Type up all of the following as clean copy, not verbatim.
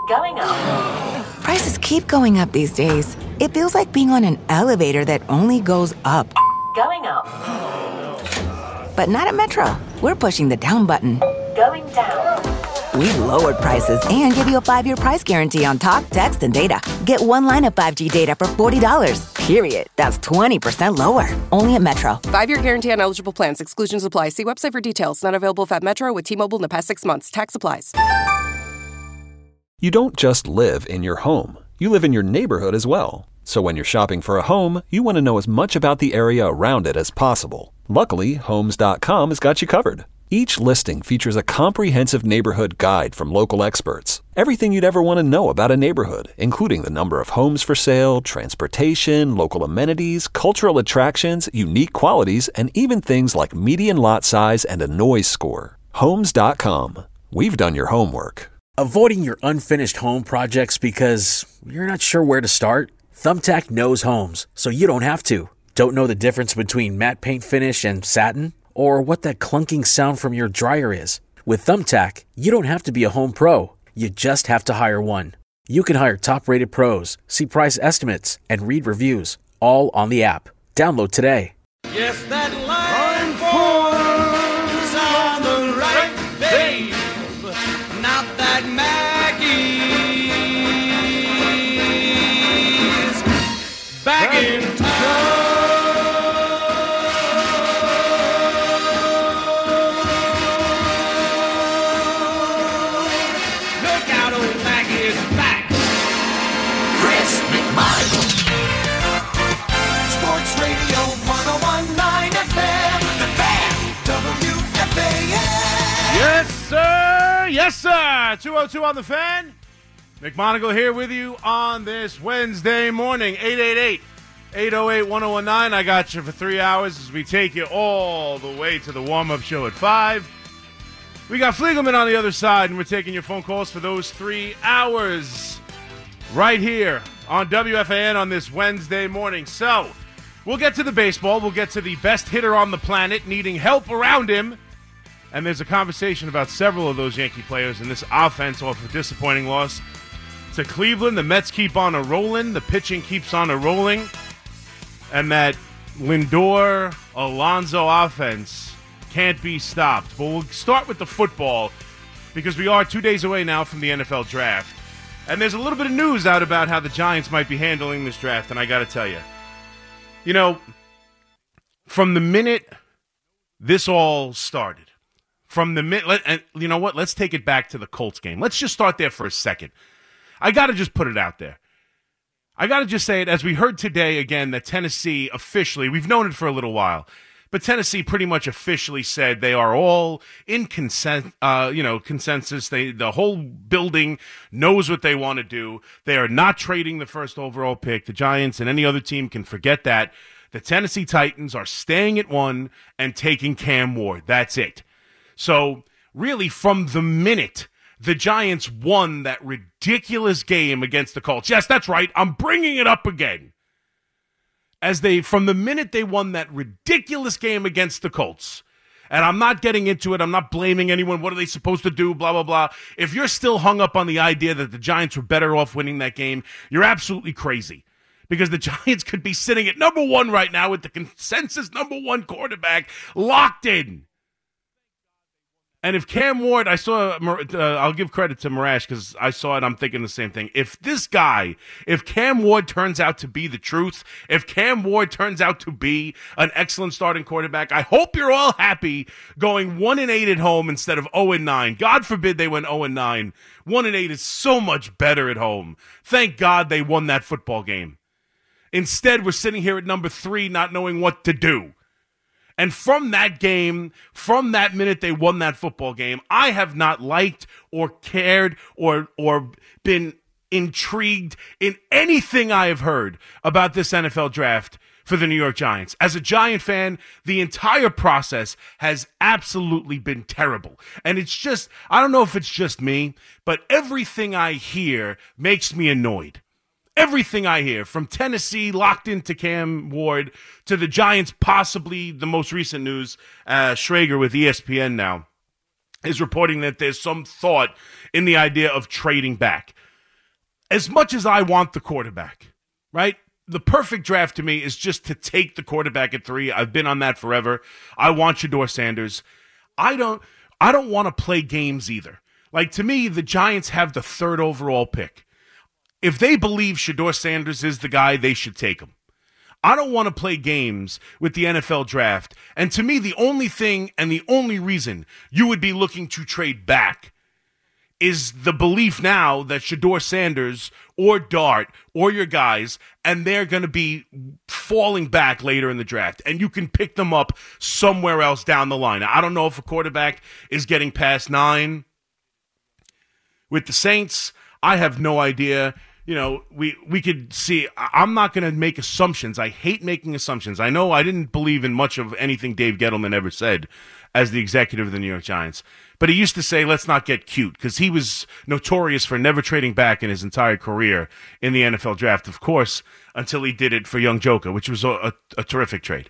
Going up. Prices keep going up these days. It feels like being on an elevator that only goes up. Going up. But not at Metro. We're pushing the down button. Going down. We've lowered prices and give you a 5-year price guarantee on talk, text, and data. Get one line of 5G data for $40, period. That's 20% lower. Only at Metro. 5-year guarantee on eligible plans. Exclusions apply. See website for details. Not available at Metro with T-Mobile in the past 6 months. Tax applies. You don't just live in your home. You live in your neighborhood as well. So when you're shopping for a home, you want to know as much about the area around it as possible. Luckily, Homes.com has got you covered. Each listing features a comprehensive neighborhood guide from local experts. Everything you'd ever want to know about a neighborhood, including the number of homes for sale, transportation, local amenities, cultural attractions, unique qualities, and even things like median lot size and a noise score. Homes.com. We've done your homework. Avoiding your unfinished home projects because you're not sure where to start? Thumbtack knows homes, so you don't have to. Don't know the difference between matte paint finish and satin? Or what that clunking sound from your dryer is? With Thumbtack, you don't have to be a home pro. You just have to hire one. You can hire top-rated pros, see price estimates, and read reviews, all on the app. Download today. Yes, that line forms on the right, babe. Not that Maggie's back in town. Look out, old Maggie is back. Chris McMichael. Sports Radio 101.9 FM. The Fan. WFAN. Yes, sir. Yes, sir. 202 on the Fan. McMonagle here with you on this Wednesday morning. 888-808-1019. I got you for 3 hours as we take you all the way to the warm-up show at 5. We got Fliegelman on the other side, and we're taking your phone calls for those 3 hours right here on WFAN on this Wednesday morning. So, we'll get to the baseball. We'll get to the best hitter on the planet needing help around him. And there's a conversation about several of those Yankee players in this offense off a disappointing loss to Cleveland. The Mets keep on a rolling. The pitching keeps on a rolling. And that Lindor, Alonso offense can't be stopped. But we'll start with the football because we are 2 days away now from the NFL draft. And there's a little bit of news out about how the Giants might be handling this draft. And I got to tell you, you know, from the minute this all started, from the minute, and you know what? Let's take it back to the Colts game. Let's just start there for a second. I got to just put it out there. I got to just say it, as we heard today again, that Tennessee officially, we've known it for a little while, but Tennessee pretty much officially said they are all in consensus. The whole building knows what they want to do. They are not trading the first overall pick. The Giants and any other team can forget that. The Tennessee Titans are staying at 1 and taking Cam Ward. That's it. So, really, from the minute the Giants won that ridiculous game against the Colts, yes, that's right, I'm bringing it up again. From the minute they won that ridiculous game against the Colts, and I'm not getting into it, I'm not blaming anyone, what are they supposed to do, blah, blah, blah. If you're still hung up on the idea that the Giants were better off winning that game, you're absolutely crazy. Because the Giants could be sitting at number 1 right now with the consensus number 1 quarterback locked in. And if Cam Ward, I'll give credit to Marash because I saw it, I'm thinking the same thing. If Cam Ward turns out to be the truth, if Cam Ward turns out to be an excellent starting quarterback, I hope you're all happy going 1-8 at home instead of 0-9. God forbid they went 0-9. 1-8 is so much better at home. Thank God they won that football game. Instead, we're sitting here at number 3 not knowing what to do. And from that game, from that minute they won that football game, I have not liked or cared or been intrigued in anything I have heard about this NFL draft for the New York Giants. As a Giant fan, the entire process has absolutely been terrible. And it's just, I don't know if it's just me, but everything I hear makes me annoyed. Everything I hear, from Tennessee locked into Cam Ward to the Giants, possibly the most recent news, Schrager with ESPN now, is reporting that there's some thought in the idea of trading back. as much as I want the quarterback, right? The perfect draft to me is just to take the quarterback at 3. I've been on that forever. I want Shedeur Sanders. I don't want to play games either. Like, to me, the Giants have the 3rd overall pick. If they believe Shedeur Sanders is the guy, they should take him. I don't want to play games with the NFL draft. And to me, the only thing and the only reason you would be looking to trade back is the belief now that Shedeur Sanders or Dart or your guys, and they're going to be falling back later in the draft, and you can pick them up somewhere else down the line. Now, I don't know if a quarterback is getting past 9 with the Saints. I have no idea. You know, we could see. I'm not going to make assumptions. I hate making assumptions. I know I didn't believe in much of anything Dave Gettleman ever said as the executive of the New York Giants. But he used to say, let's not get cute, because he was notorious for never trading back in his entire career in the NFL draft, of course, until he did it for Young Joker, which was a terrific trade,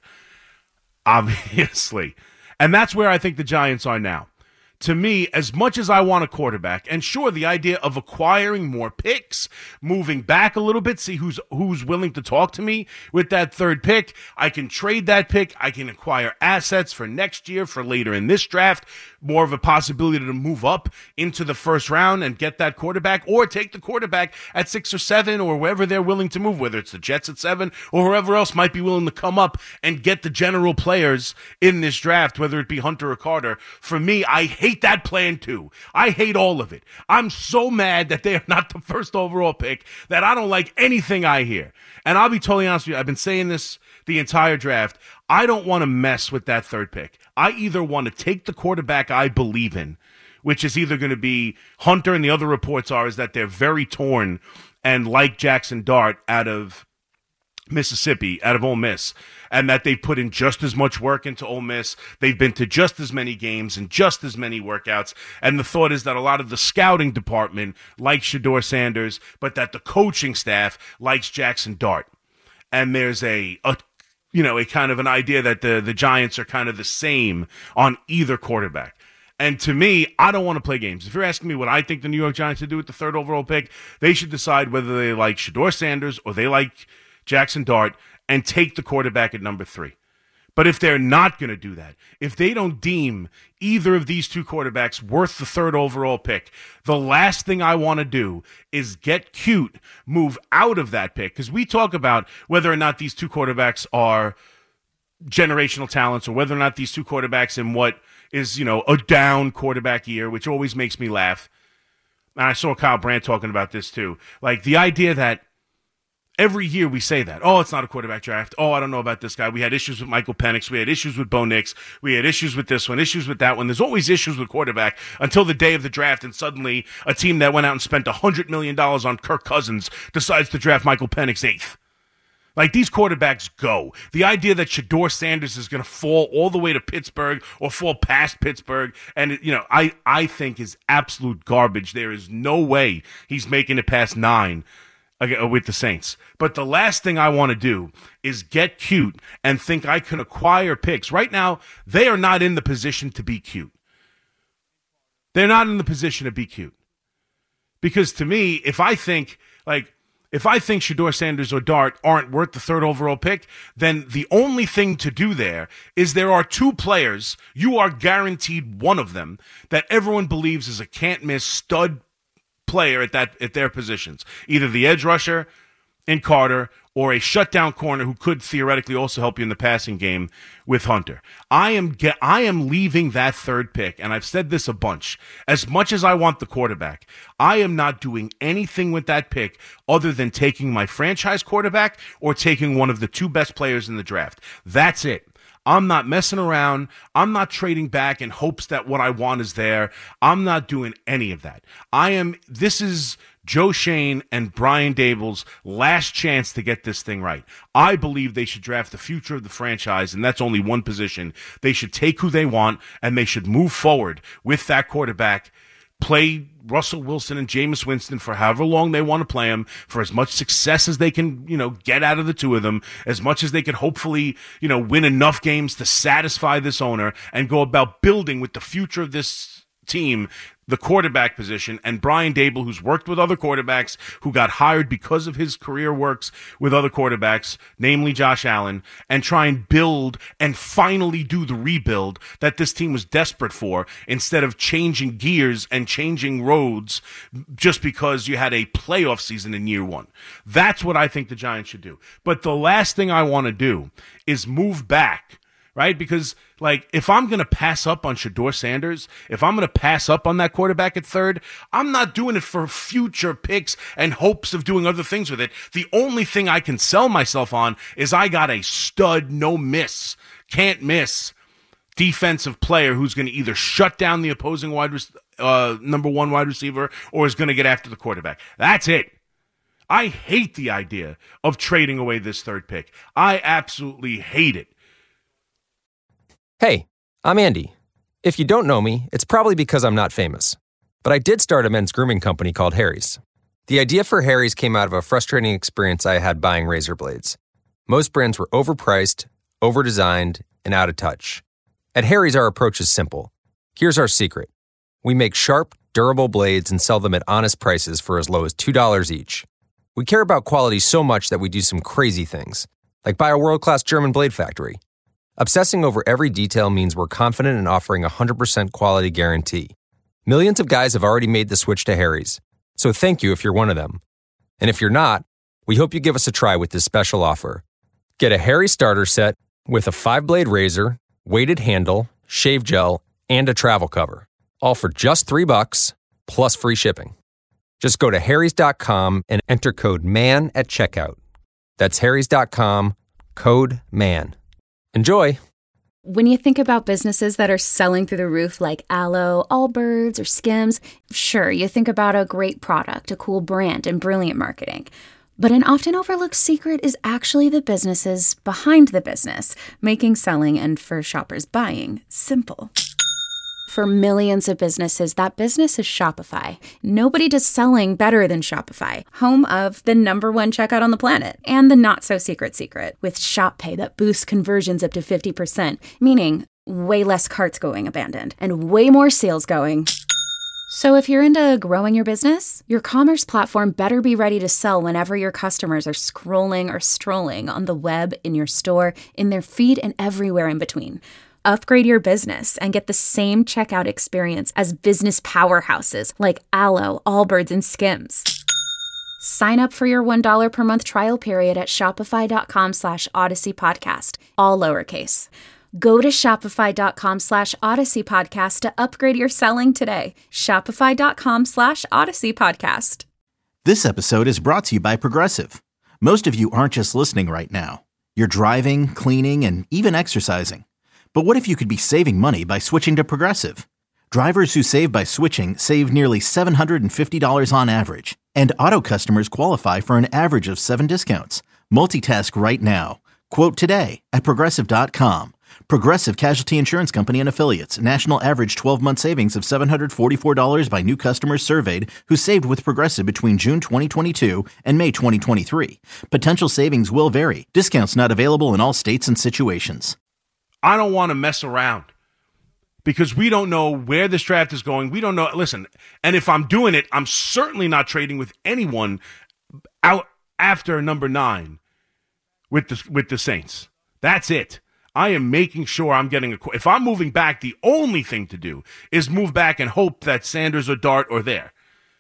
obviously. And that's where I think the Giants are now. To me, as much as I want a quarterback, and sure, the idea of acquiring more picks, moving back a little bit, see who's willing to talk to me with that 3rd pick. I can trade that pick. I can acquire assets for next year, for later in this draft. More of a possibility to move up into the 1st round and get that quarterback, or take the quarterback at 6 or 7, or wherever they're willing to move, whether it's the Jets at 7 or whoever else might be willing to come up and get the general players in this draft, whether it be Hunter or Carter. For me, I hate that plan too. I hate all of it. I'm so mad that they are not the 1st overall pick that I don't like anything I hear. And I'll be totally honest with you, I've been saying this the entire draft. I don't want to mess with that 3rd pick. I either want to take the quarterback I believe in, which is either going to be Hunter, and the other reports is that they're very torn and like Jackson Dart out of Mississippi, out of Ole Miss, and that they've put in just as much work into Ole Miss. They've been to just as many games and just as many workouts. And the thought is that a lot of the scouting department likes Shedeur Sanders, but that the coaching staff likes Jackson Dart. And there's a kind of an idea that the Giants are kind of the same on either quarterback. And to me, I don't want to play games. If you're asking me what I think the New York Giants should do with the 3rd overall pick, they should decide whether they like Shedeur Sanders or they like Jackson Dart and take the quarterback at number 3. But if they're not going to do that, if they don't deem either of these 2 quarterbacks worth the 3rd overall pick, the last thing I want to do is get cute, move out of that pick. Because we talk about whether or not these 2 quarterbacks are generational talents, or whether or not these 2 quarterbacks in what is, a down quarterback year, which always makes me laugh. And I saw Kyle Brandt talking about this too. Like, the idea that every year we say that, oh, it's not a quarterback draft. Oh, I don't know about this guy. We had issues with Michael Penix. We had issues with Bo Nix. We had issues with this one, issues with that one. There's always issues with quarterback until the day of the draft, and suddenly a team that went out and spent $100 million on Kirk Cousins decides to draft Michael Penix 8th. Like, these quarterbacks go. The idea that Shedeur Sanders is going to fall all the way to Pittsburgh or fall past Pittsburgh, and, I think is absolute garbage. There is no way he's making it past 9 with the Saints. But the last thing I want to do is get cute and think I can acquire picks. Right now, they are not in the position to be cute. They're not in the position to be cute. Because to me, if I think Shedeur Sanders or Dart aren't worth the 3rd overall pick, then the only thing to do there is there are 2 players, you are guaranteed one of them, that everyone believes is a can't-miss stud player at their positions. Either the edge rusher in Carter or a shutdown corner who could theoretically also help you in the passing game with Hunter. I am leaving that 3rd pick, and I've said this a bunch. As much as I want the quarterback, I am not doing anything with that pick other than taking my franchise quarterback or taking one of the 2 best players in the draft. That's it. I'm not messing around. I'm not trading back in hopes that what I want is there. I'm not doing any of that. This is Joe Schoen and Brian Daboll's last chance to get this thing right. I believe they should draft the future of the franchise, and that's only one position. They should take who they want, and they should move forward with that quarterback, play Russell Wilson and Jameis Winston for however long they want to play them, for as much success as they can, get out of the 2 of them, as much as they can hopefully, win enough games to satisfy this owner, and go about building with the future of this team the quarterback position, and Brian Dable, who's worked with other quarterbacks, who got hired because of his career works with other quarterbacks, namely Josh Allen, and try and build and finally do the rebuild that this team was desperate for, instead of changing gears and changing roads just because you had a playoff season in year one. That's what I think the Giants should do. But the last thing I want to do is move back, right? Because, like, if I'm going to pass up on Shedeur Sanders, if I'm going to pass up on that quarterback at third, I'm not doing it for future picks and hopes of doing other things with it. The only thing I can sell myself on is I got a stud, no miss, can't miss defensive player who's going to either shut down the opposing number one wide receiver or is going to get after the quarterback. That's it. I hate the idea of trading away this third pick. I absolutely hate it. Hey, I'm Andy. If you don't know me, it's probably because I'm not famous. But I did start a men's grooming company called Harry's. The idea for Harry's came out of a frustrating experience I had buying razor blades. Most brands were overpriced, overdesigned, and out of touch. At Harry's, our approach is simple. Here's our secret. We make sharp, durable blades and sell them at honest prices for as low as $2 each. We care about quality so much that we do some crazy things, like buy a world-class German blade factory. Obsessing over every detail means we're confident in offering a 100% quality guarantee. Millions of guys have already made the switch to Harry's, so thank you if you're one of them. And if you're not, we hope you give us a try with this special offer. Get a Harry's starter set with a 5-blade razor, weighted handle, shave gel, and a travel cover, all for just $3 plus free shipping. Just go to harrys.com and enter code MAN at checkout. That's harrys.com, code MAN. Enjoy. When you think about businesses that are selling through the roof like Aloe, Allbirds, or Skims, sure, you think about a great product, a cool brand, and brilliant marketing. But an often overlooked secret is actually the businesses behind the business, making selling and, for shoppers, buying simple. For millions of businesses, that business is Shopify. Nobody does selling better than Shopify, home of the #1 checkout on the planet, and the not-so-secret secret, with Shop Pay that boosts conversions up to 50%, meaning way less carts going abandoned, and way more sales going. So if you're into growing your business, your commerce platform better be ready to sell whenever your customers are scrolling or strolling on the web, in your store, in their feed, and everywhere in between. Upgrade your business and get the same checkout experience as business powerhouses like Aloe, Allbirds, and Skims. Sign up for your $1 per month trial period at shopify.com/Odyssey Podcast, all lowercase. Go to shopify.com/Odyssey Podcast to upgrade your selling today. Shopify.com/Odyssey Podcast. This episode is brought to you by Progressive. Most of you aren't just listening right now. You're driving, cleaning, and even exercising. But what if you could be saving money by switching to Progressive? Drivers who save by switching save nearly $750 on average. And auto customers qualify for an average of 7 discounts. Multitask right now. Quote today at Progressive.com. Progressive Casualty Insurance Company and Affiliates. National average 12-month savings of $744 by new customers surveyed who saved with Progressive between June 2022 and May 2023. Potential savings will vary. Discounts not available in all states and situations. I don't want to mess around because we don't know where this draft is going. We don't know. Listen, and if I'm doing it, I'm certainly not trading with anyone out after number 9 with the Saints. That's it. I am making sure I'm getting if I'm moving back, the only thing to do is move back and hope that Sanders or Dart are there.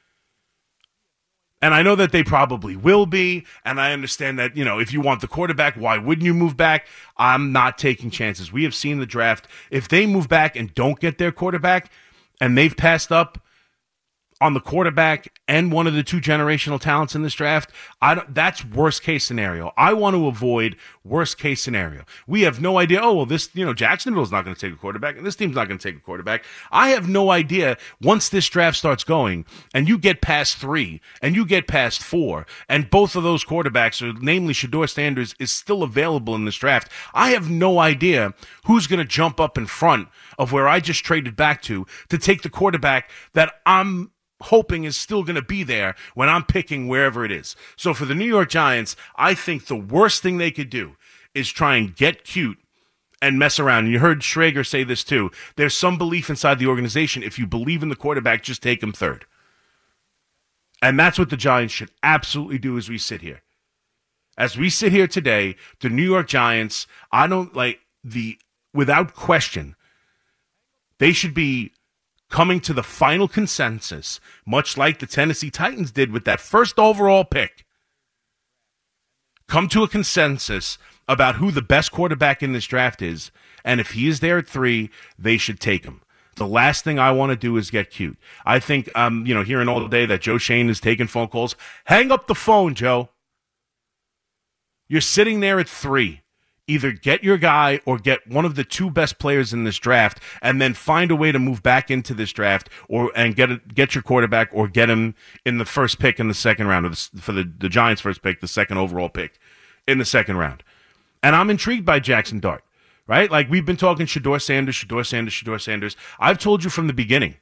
And I know that they probably will be, and I understand that, if you want the quarterback, why wouldn't you move back? I'm not taking chances. We have seen the draft. If they move back and don't get their quarterback, and they've passed up on the quarterback and one of the 2 generational talents in this draft, that's worst case scenario. I want to avoid worst case scenario. We have no idea, Jacksonville's not going to take a quarterback, and this team's not going to take a quarterback. I have no idea once this draft starts going, and you get past 3, and you get past 4, and both of those quarterbacks, or namely Shedeur Sanders, is still available in this draft. I have no idea who's going to jump up in front of where I just traded back to take the quarterback that I'm hoping is still going to be there when I'm picking wherever it is. So for the New York Giants, I think the worst thing they could do is try and get cute and mess around. And you heard Schrager say this too. There's some belief inside the organization. If you believe in the quarterback, just take him third. And that's what the Giants should absolutely do as we sit here. As we sit here today, the New York Giants, without question, they should be coming to the final consensus, much like the Tennessee Titans did with that first overall pick. Come to a consensus about who the best quarterback in this draft is, and if he is there at 3, they should take him. The last thing I want to do is get cute. I think, hearing all day that Joe Schoen is taking phone calls. Hang up the phone, Joe. You're sitting there at 3. Either get your guy or get one of the 2 best players in this draft, and then find a way to move back into this draft and get your quarterback, or get him in the first pick in the second round, or for the Giants' first pick, the second overall pick in the second round. And I'm intrigued by Jackson Dart, right? Like, we've been talking Shedeur Sanders. I've told you from the beginning,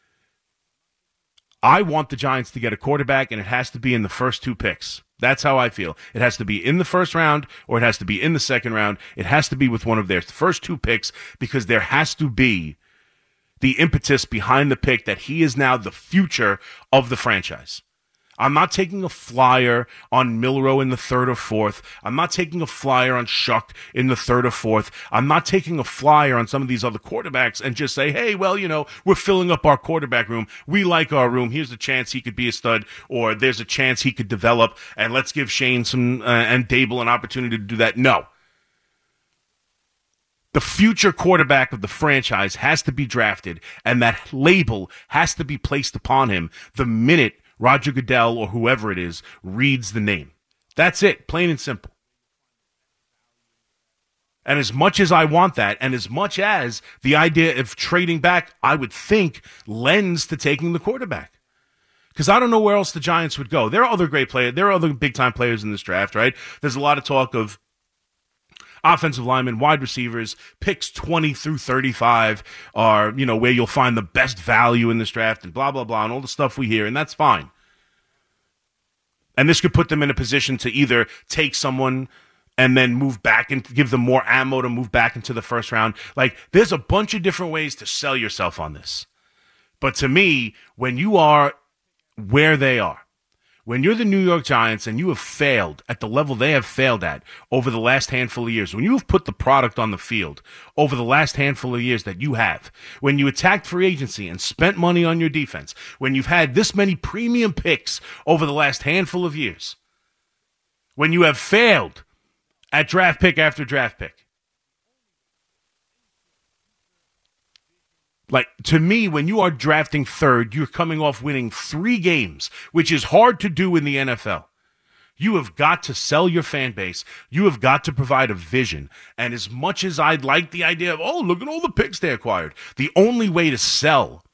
I want the Giants to get a quarterback, and it has to be in the first 2 picks. That's how I feel. It has to be in the first round, or it has to be in the second round. It has to be with one of their first 2 picks, because there has to be the impetus behind the pick that he is now the future of the franchise. I'm not taking a flyer on Milroe in the 3rd or 4th. I'm not taking a flyer on Shuck in the 3rd or 4th. I'm not taking a flyer on some of these other quarterbacks and just say, hey, well, we're filling up our quarterback room. We like our room. Here's a chance he could be a stud, or there's a chance he could develop, and let's give Shane and Dable an opportunity to do that. No. The future quarterback of the franchise has to be drafted, and that label has to be placed upon him the minute Roger Goodell or whoever it is reads the name. That's it, plain and simple. And as much as I want that, and as much as the idea of trading back, I would think, lends to taking the quarterback. Because I don't know where else the Giants would go. There are other great players. There are other big-time players in this draft, right? There's a lot of talk of offensive linemen, wide receivers, picks 20 through 35 are, where you'll find the best value in this draft, and blah, blah, blah, and all the stuff we hear, and that's fine. And this could put them in a position to either take someone and then move back and give them more ammo to move back into the first round. Like, there's a bunch of different ways to sell yourself on this. But to me, when you are where they are, when you're the New York Giants and you have failed at the level they have failed at over the last handful of years, when you have put the product on the field over the last handful of years that you have, when you attacked free agency and spent money on your defense, when you've had this many premium picks over the last handful of years, when you have failed at draft pick after draft pick, like, to me, when you are drafting 3rd, you're coming off winning 3 games, which is hard to do in the NFL. You have got to sell your fan base. You have got to provide a vision. And as much as I'd like the idea of, oh, look at all the picks they acquired, the only way to sell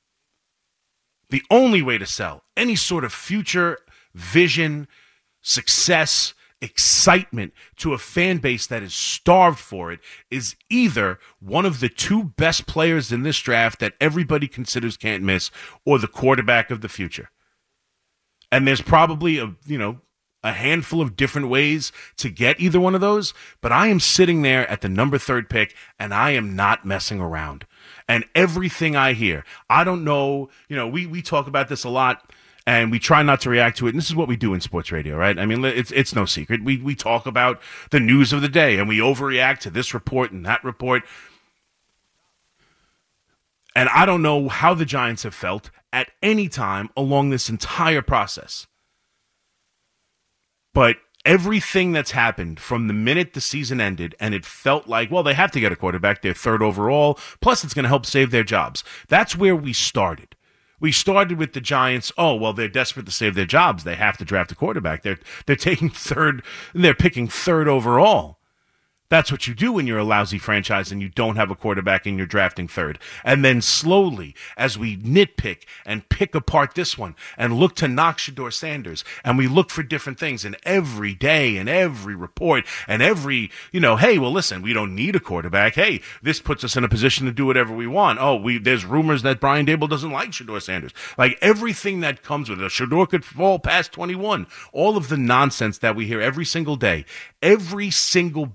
any sort of future vision, success, excitement to a fan base that is starved for it is either one of the 2 best players in this draft that everybody considers can't miss, or the quarterback of the future. And there's probably a handful of different ways to get either one of those, but I am sitting there at the number 3rd pick, and I am not messing around. And everything I hear, I don't know, we talk about this a lot, and we try not to react to it. And this is what we do in sports radio, right? I mean, it's no secret. We talk about the news of the day, and we overreact to this report and that report. And I don't know how the Giants have felt at any time along this entire process. But everything that's happened from the minute the season ended, and it felt like, well, they have to get a quarterback. They're 3rd overall. Plus, it's going to help save their jobs. That's where we started. We started with the Giants. Oh, well, they're desperate to save their jobs. They have to draft a quarterback. They're taking 3rd. They're picking 3rd overall. That's what you do when you're a lousy franchise and you don't have a quarterback and you're drafting 3rd. And then slowly, as we nitpick and pick apart this one and look to knock Shedeur Sanders, and we look for different things in every day and every report and every, hey, well, listen, we don't need a quarterback. Hey, this puts us in a position to do whatever we want. Oh, there's rumors that Brian Dable doesn't like Shedeur Sanders. Like, everything that comes with it. Shedeur could fall past 21. All of the nonsense that we hear every single day, every single bit of it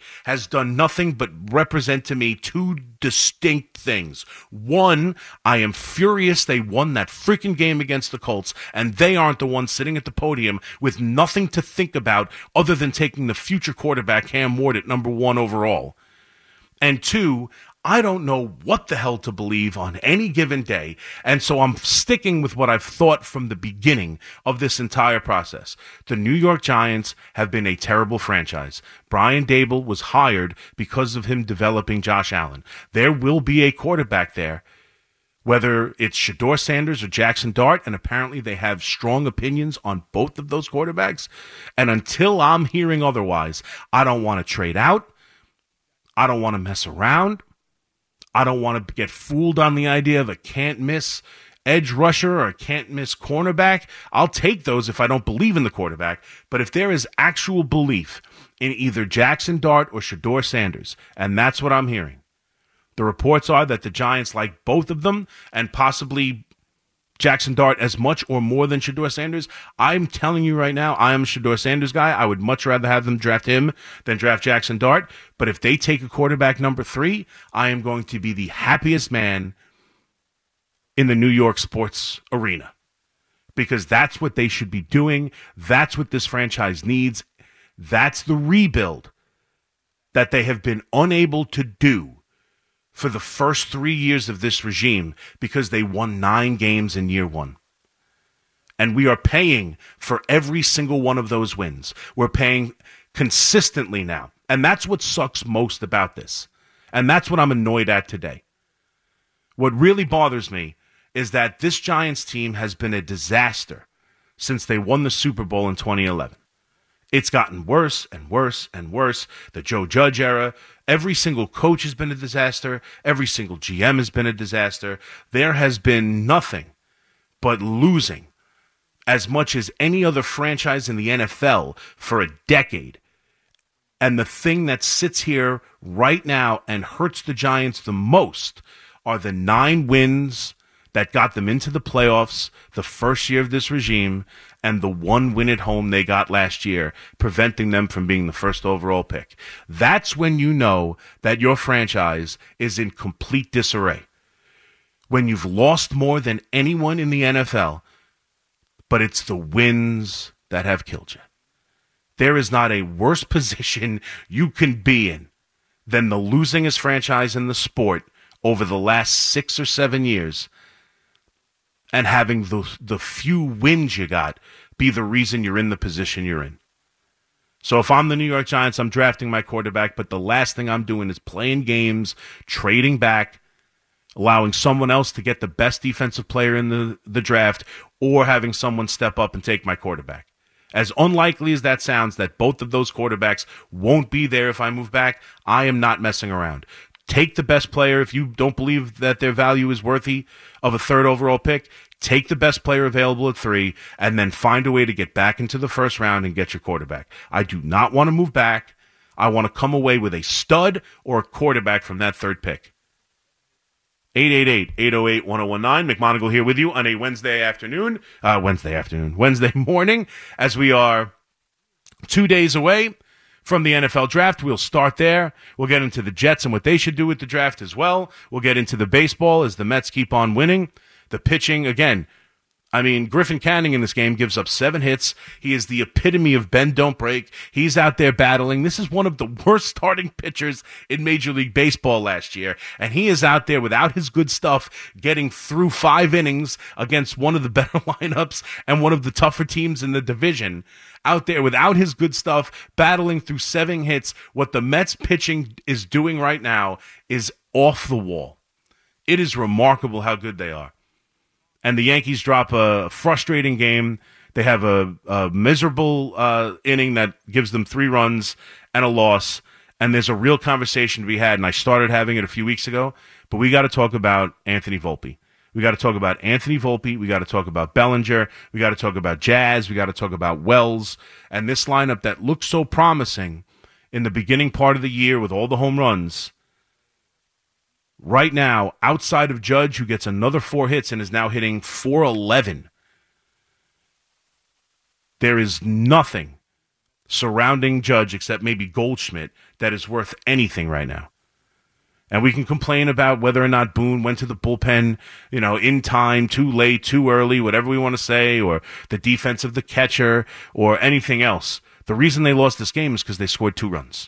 has done nothing but represent to me two distinct things. One, I am furious they won that freaking game against the Colts, and they aren't the ones sitting at the podium with nothing to think about other than taking the future quarterback Cam Ward at number 1 overall. And two, I don't know what the hell to believe on any given day, and so I'm sticking with what I've thought from the beginning of this entire process. The New York Giants have been a terrible franchise. Brian Daboll was hired because of him developing Josh Allen. There will be a quarterback there, whether it's Shedeur Sanders or Jackson Dart, and apparently they have strong opinions on both of those quarterbacks. And until I'm hearing otherwise, I don't want to trade out. I don't want to mess around. I don't want to get fooled on the idea of a can't-miss edge rusher or a can't-miss cornerback. I'll take those if I don't believe in the quarterback. But if there is actual belief in either Jackson Dart or Shedeur Sanders, and that's what I'm hearing, the reports are that the Giants like both of them and possibly Jackson Dart as much or more than Shedeur Sanders. I'm telling you right now, I am a Shedeur Sanders guy. I would much rather have them draft him than draft Jackson Dart. But if they take a quarterback number 3, I am going to be the happiest man in the New York sports arena, because that's what they should be doing. That's what this franchise needs. That's the rebuild that they have been unable to do for the first 3 years of this regime, because they won 9 games in year 1. And we are paying for every single one of those wins. We're paying consistently now. And that's what sucks most about this. And that's what I'm annoyed at today. What really bothers me is that this Giants team has been a disaster since they won the Super Bowl in 2011. It's gotten worse and worse and worse. The Joe Judge era, every single coach has been a disaster. Every single GM has been a disaster. There has been nothing but losing as much as any other franchise in the NFL for a decade. And the thing that sits here right now and hurts the Giants the most are the 9 wins that got them into the playoffs the first year of this regime, and the 1 win at home they got last year, preventing them from being the first overall pick. That's when you know that your franchise is in complete disarray. When you've lost more than anyone in the NFL, but it's the wins that have killed you. There is not a worse position you can be in than the losingest franchise in the sport over the last 6 or 7 years, and having the few wins you got be the reason you're in the position you're in. So if I'm the New York Giants, I'm drafting my quarterback, but the last thing I'm doing is playing games, trading back, allowing someone else to get the best defensive player in the draft, or having someone step up and take my quarterback. As unlikely as that sounds, that both of those quarterbacks won't be there if I move back, I am not messing around. Take the best player. If you don't believe that their value is worthy of a 3rd overall pick, take the best player available at 3, and then find a way to get back into the first round and get your quarterback. I do not want to move back. I want to come away with a stud or a quarterback from that 3rd pick. 888-808-1019. McMonagle here with you on a Wednesday morning, as we are 2 days away from the NFL draft. We'll start there. We'll get into the Jets and what they should do with the draft as well. We'll get into the baseball as the Mets keep on winning. The pitching, again, I mean, Griffin Canning in this game gives up 7 hits. He is the epitome of bend, don't break. He's out there battling. This is one of the worst starting pitchers in Major League Baseball last year, and he is out there without his good stuff, getting through 5 innings against one of the better lineups and one of the tougher teams in the division. Out there without his good stuff, battling through 7 hits. What the Mets pitching is doing right now is off the wall. It is remarkable how good they are. And the Yankees drop a frustrating game. They have a miserable inning that gives them 3 runs and a loss. And there's a real conversation to be had, and I started having it a few weeks ago. But we got to talk about Anthony Volpe. We got to talk about Anthony Volpe. We got to talk about Bellinger. We got to talk about Jazz. We got to talk about Wells. And this lineup that looked so promising in the beginning part of the year with all the home runs. Right now, outside of Judge, who gets another 4 hits and is now hitting .411, there is nothing surrounding Judge, except maybe Goldschmidt, that is worth anything right now. And we can complain about whether or not Boone went to the bullpen, in time, too late, too early, whatever we want to say, or the defense of the catcher, or anything else. The reason they lost this game is because they scored 2 runs.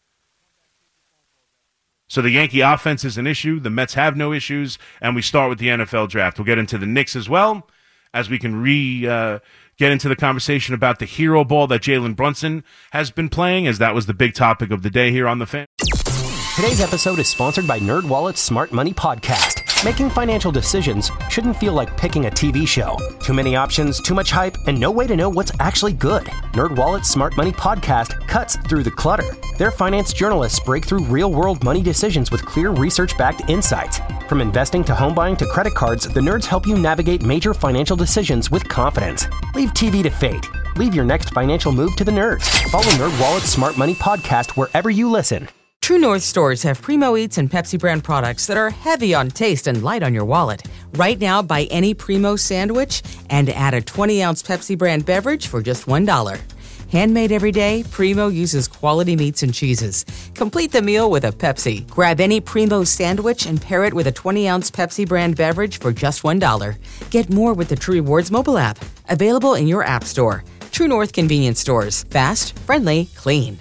So the Yankee offense is an issue. The Mets have no issues. And we start with the NFL draft. We'll get into the Knicks as well, as we can get into the conversation about the hero ball that Jalen Brunson has been playing, as that was the big topic of the day here on The Fan. Today's episode is sponsored by NerdWallet's Smart Money Podcast. Making financial decisions shouldn't feel like picking a TV show. Too many options, too much hype, and no way to know what's actually good. NerdWallet's Smart Money Podcast cuts through the clutter. Their finance journalists break through real-world money decisions with clear research-backed insights. From investing to home buying to credit cards, the nerds help you navigate major financial decisions with confidence. Leave TV to fate. Leave your next financial move to the nerds. Follow NerdWallet's Smart Money Podcast wherever you listen. True North stores have Primo Eats and Pepsi brand products that are heavy on taste and light on your wallet. Right now, buy any Primo sandwich and add a 20-ounce Pepsi brand beverage for just $1. Handmade every day, Primo uses quality meats and cheeses. Complete the meal with a Pepsi. Grab any Primo sandwich and pair it with a 20-ounce Pepsi brand beverage for just $1. Get more with the True Rewards mobile app. Available in your app store. True North convenience stores. Fast, friendly, clean.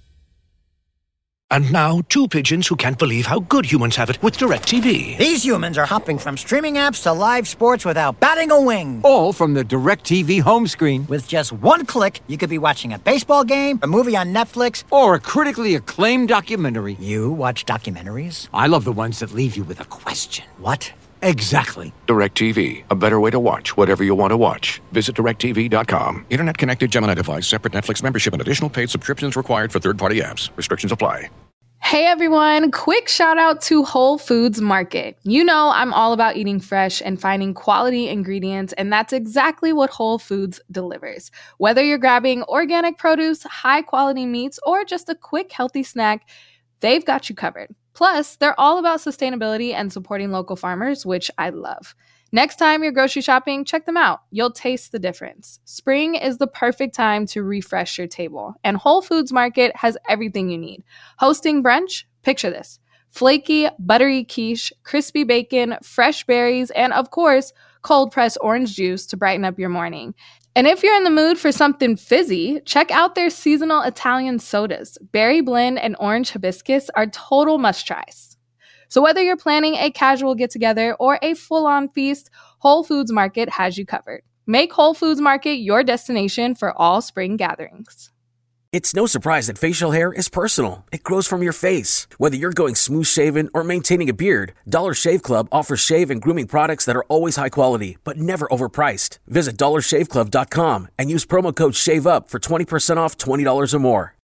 And now, 2 pigeons who can't believe how good humans have it with DirecTV. These humans are hopping from streaming apps to live sports without batting a wing. All from the DirecTV home screen. With just one click, you could be watching a baseball game, a movie on Netflix, or a critically acclaimed documentary. You watch documentaries? I love the ones that leave you with a question. What? Exactly. DirecTV, a better way to watch whatever you want to watch. Visit DirecTV.com. Internet connected Gemini device, separate Netflix membership, and additional paid subscriptions required for third-party apps. Restrictions apply. Hey everyone, quick shout out to Whole Foods Market. You know I'm all about eating fresh and finding quality ingredients, and that's exactly what Whole Foods delivers. Whether you're grabbing organic produce, high quality meats, or just a quick healthy snack, they've got you covered. Plus, they're all about sustainability and supporting local farmers, which I love. Next time you're grocery shopping, check them out. You'll taste the difference. Spring is the perfect time to refresh your table, and Whole Foods Market has everything you need. Hosting brunch? Picture this. Flaky, buttery quiche, crispy bacon, fresh berries, and of course, cold-pressed orange juice to brighten up your morning. And if you're in the mood for something fizzy, check out their seasonal Italian sodas. Berry blend and orange hibiscus are total must-tries. So whether you're planning a casual get-together or a full-on feast, Whole Foods Market has you covered. Make Whole Foods Market your destination for all spring gatherings. It's no surprise that facial hair is personal. It grows from your face. Whether you're going smooth-shaven or maintaining a beard, Dollar Shave Club offers shave and grooming products that are always high quality, but never overpriced. Visit DollarShaveClub.com and use promo code SHAVEUP for 20% off $20 or more.